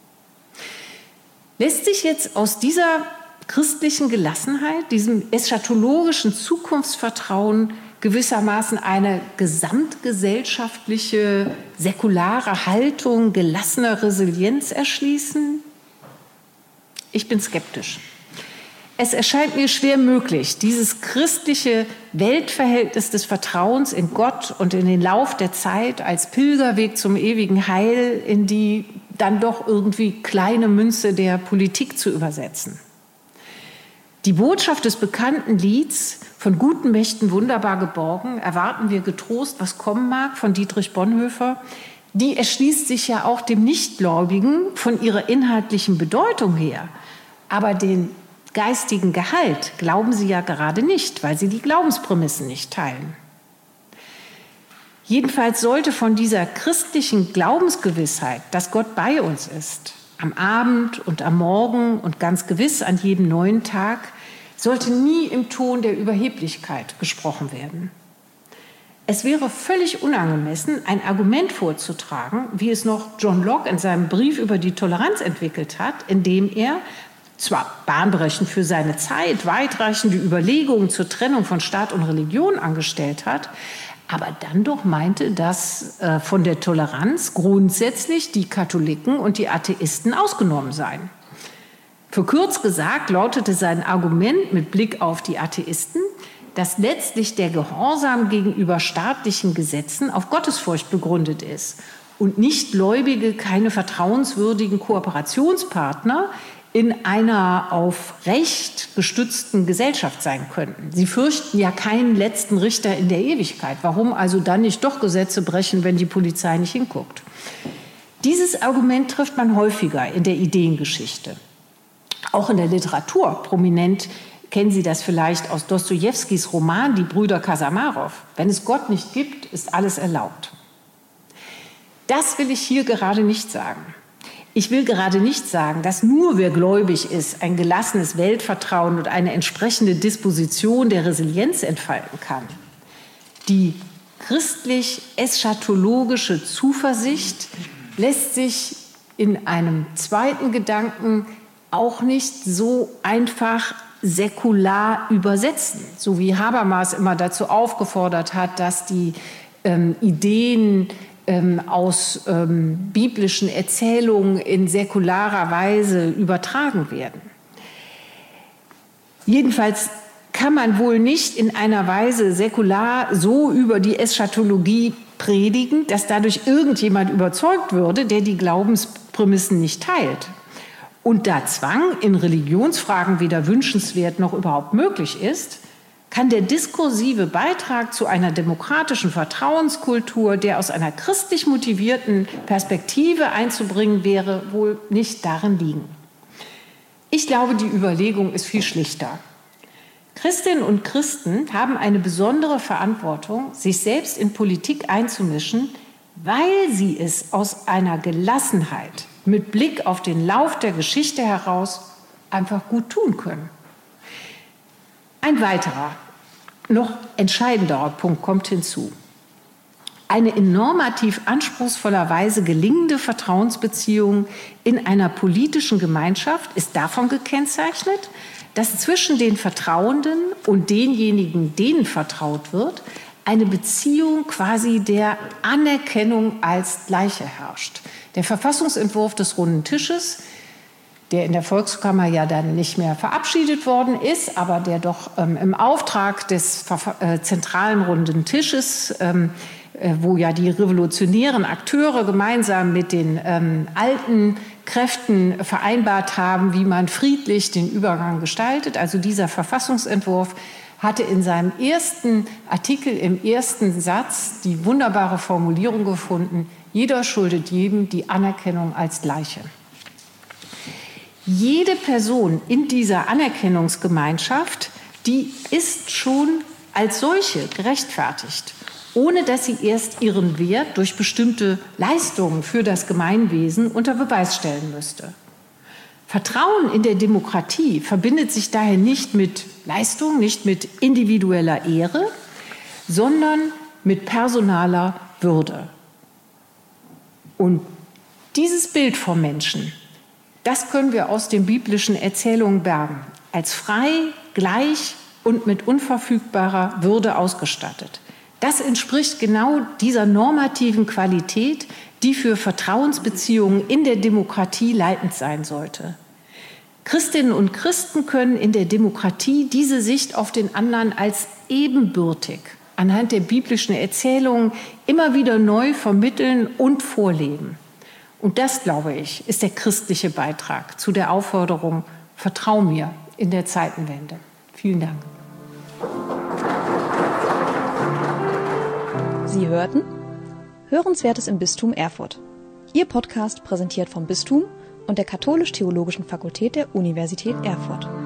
Lässt sich jetzt aus dieser christlichen Gelassenheit, diesem eschatologischen Zukunftsvertrauen gewissermaßen eine gesamtgesellschaftliche, säkulare Haltung, gelassener Resilienz erschließen? Ich bin skeptisch. Es erscheint mir schwer möglich, dieses christliche Weltverhältnis des Vertrauens in Gott und in den Lauf der Zeit als Pilgerweg zum ewigen Heil in die dann doch irgendwie kleine Münze der Politik zu übersetzen. Die Botschaft des bekannten Lieds „Von guten Mächten wunderbar geborgen, erwarten wir getrost, was kommen mag“ von Dietrich Bonhoeffer, die erschließt sich ja auch dem Nichtgläubigen von ihrer inhaltlichen Bedeutung her. Aber den geistigen Gehalt glauben sie ja gerade nicht, weil sie die Glaubensprämissen nicht teilen. Jedenfalls sollte von dieser christlichen Glaubensgewissheit, dass Gott bei uns ist, am Abend und am Morgen und ganz gewiss an jedem neuen Tag, sollte nie im Ton der Überheblichkeit gesprochen werden. Es wäre völlig unangemessen, ein Argument vorzutragen, wie es noch John Locke in seinem Brief über die Toleranz entwickelt hat, in dem er zwar bahnbrechend für seine Zeit weitreichende Überlegungen zur Trennung von Staat und Religion angestellt hat, aber dann doch meinte, dass äh, von der Toleranz grundsätzlich die Katholiken und die Atheisten ausgenommen seien. Verkürzt gesagt lautete sein Argument mit Blick auf die Atheisten, dass letztlich der Gehorsam gegenüber staatlichen Gesetzen auf Gottesfurcht begründet ist und Nichtgläubige keine vertrauenswürdigen Kooperationspartner in einer auf Recht gestützten Gesellschaft sein könnten. Sie fürchten ja keinen letzten Richter in der Ewigkeit. Warum also dann nicht doch Gesetze brechen, wenn die Polizei nicht hinguckt? Dieses Argument trifft man häufiger in der Ideengeschichte. Auch in der Literatur. Prominent kennen Sie das vielleicht aus Dostojewskis Roman Die Brüder Kasamarow. Wenn es Gott nicht gibt, ist alles erlaubt. Das will ich hier gerade nicht sagen. Ich will gerade nicht sagen, dass nur wer gläubig ist, ein gelassenes Weltvertrauen und eine entsprechende Disposition der Resilienz entfalten kann. Die christlich-eschatologische Zuversicht lässt sich in einem zweiten Gedanken auch nicht so einfach säkular übersetzen, so wie Habermas immer dazu aufgefordert hat, dass die ähm, Ideen ähm, aus ähm, biblischen Erzählungen in säkularer Weise übertragen werden. Jedenfalls kann man wohl nicht in einer Weise säkular so über die Eschatologie predigen, dass dadurch irgendjemand überzeugt würde, der die Glaubensprämissen nicht teilt. Und da Zwang in Religionsfragen weder wünschenswert noch überhaupt möglich ist, kann der diskursive Beitrag zu einer demokratischen Vertrauenskultur, der aus einer christlich motivierten Perspektive einzubringen wäre, wohl nicht darin liegen. Ich glaube, die Überlegung ist viel schlichter. Christinnen und Christen haben eine besondere Verantwortung, sich selbst in Politik einzumischen, weil sie es aus einer Gelassenheit mit Blick auf den Lauf der Geschichte heraus einfach gut tun können. Ein weiterer, noch entscheidenderer Punkt kommt hinzu. Eine in normativ anspruchsvoller Weise gelingende Vertrauensbeziehung in einer politischen Gemeinschaft ist davon gekennzeichnet, dass zwischen den Vertrauenden und denjenigen, denen vertraut wird, eine Beziehung quasi der Anerkennung als Gleiche herrscht. Der Verfassungsentwurf des Runden Tisches, der in der Volkskammer ja dann nicht mehr verabschiedet worden ist, aber der doch ähm, im Auftrag des äh, zentralen Runden Tisches, ähm, äh, wo ja die revolutionären Akteure gemeinsam mit den ähm, alten Kräften vereinbart haben, wie man friedlich den Übergang gestaltet. Also dieser Verfassungsentwurf hatte in seinem ersten Artikel, im ersten Satz, die wunderbare Formulierung gefunden: Jeder schuldet jedem die Anerkennung als Gleiche. Jede Person in dieser Anerkennungsgemeinschaft, die ist schon als solche gerechtfertigt, ohne dass sie erst ihren Wert durch bestimmte Leistungen für das Gemeinwesen unter Beweis stellen müsste. Vertrauen in der Demokratie verbindet sich daher nicht mit Leistung, nicht mit individueller Ehre, sondern mit personaler Würde. Und dieses Bild vom Menschen, das können wir aus den biblischen Erzählungen bergen, als frei, gleich und mit unverfügbarer Würde ausgestattet. Das entspricht genau dieser normativen Qualität, die für Vertrauensbeziehungen in der Demokratie leitend sein sollte. Christinnen und Christen können in der Demokratie diese Sicht auf den anderen als ebenbürtig anhand der biblischen Erzählungen immer wieder neu vermitteln und vorleben. Und das, glaube ich, ist der christliche Beitrag zu der Aufforderung: Vertrau mir in der Zeitenwende. Vielen Dank. Sie hörten Hörenswertes im Bistum Erfurt. Ihr Podcast präsentiert vom Bistum und der Katholisch-Theologischen Fakultät der Universität Erfurt.